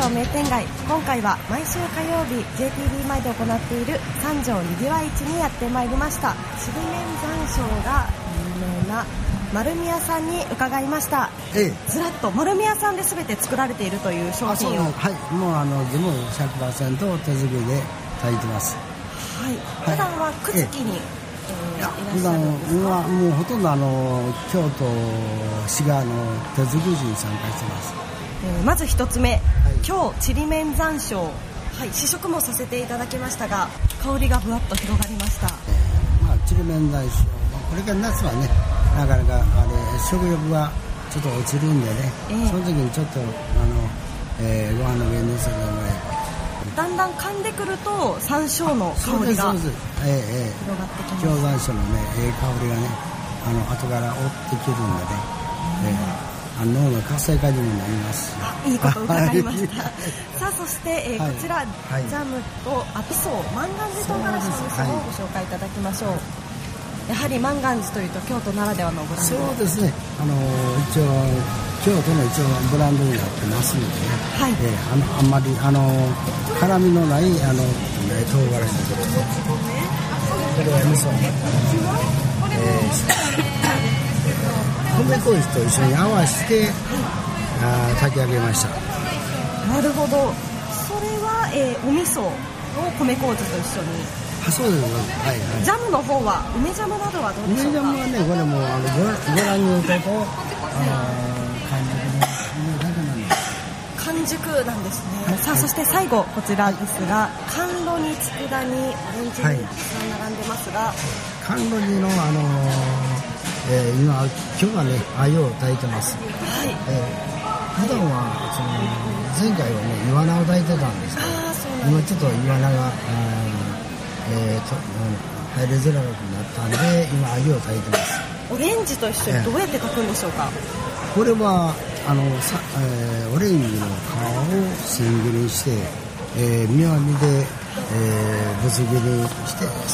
町名店街、今回は毎週火曜日 JTB 前で行っている三条にぎわい市にやってまいりました。ちりめん山椒が有名な丸宮さんに伺いました。ずらっと丸宮さんで全て作られているという商品を。 はい、もう全部 100% 手作りで炊いてます。 はい、普段は九月に、 普段はもうほとんど京都滋賀の手作りに参加してます。 まず一つ目、今日ちりめん山椒、試食もさせていただきましたが、香りがぶわっと広がりました。 ちりめん山椒、これから夏はね、なかなか食欲がちょっと落ちるんでね、その時にちょっとご飯の上に乗せてもらえば、 だんだん噛んでくると山椒の香りが広がってきます。 京山椒のね、香りがね、後から追ってくるんでね、脳の活性化にもなります。 いいこと伺いました。さあ、そして、こちら、ジャムと味噌、万願寺唐辛子の味噌をご紹介いただきましょう。やはり万願寺というと京都ならではのブランド。 そうですね、一応京都の一応ブランドになってますのでね、あんまり辛みのない唐辛子です。これは味噌米麹と一緒に合わせて炊き上げました。 なるほど。それは、お味噌を米麹と一緒に。 そうです。 ジャムの方は梅ジャムなどはどうでしょうか。 梅ジャムはね、これもご覧に言うと完熟なんですね。さあ、そして最後こちらですが、甘露煮、佃煮、オレンジに並んでますが、 甘露煮の今日はね、鮎を炊いてます。普段は前回はね、イワナを炊いてたんですけど、今ちょっとイワナが入りづらくなったんで、今鮎を炊いてます。 オレンジと一緒にどうやって炊くんでしょうか。 これはオレンジの皮を千切りにして、みわみで、ぶつ切りにしてです、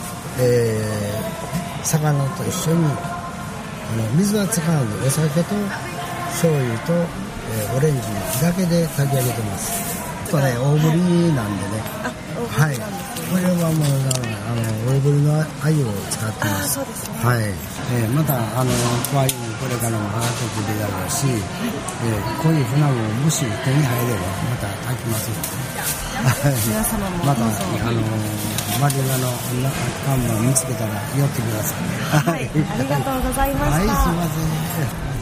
魚と一緒に水は使わずお酒と醤油と、オレンジだけで炊き上げてます。ちょっとね、大ぶりなんでね、これはもう大ぶりの鮎を使ってます。またこういうこれからも花ときでやるし、こういう船ももし手に入ればまた炊きますので、 皆様もまたマリナの看板見つけたら寄ってください。 ありがとうございました。 すいません。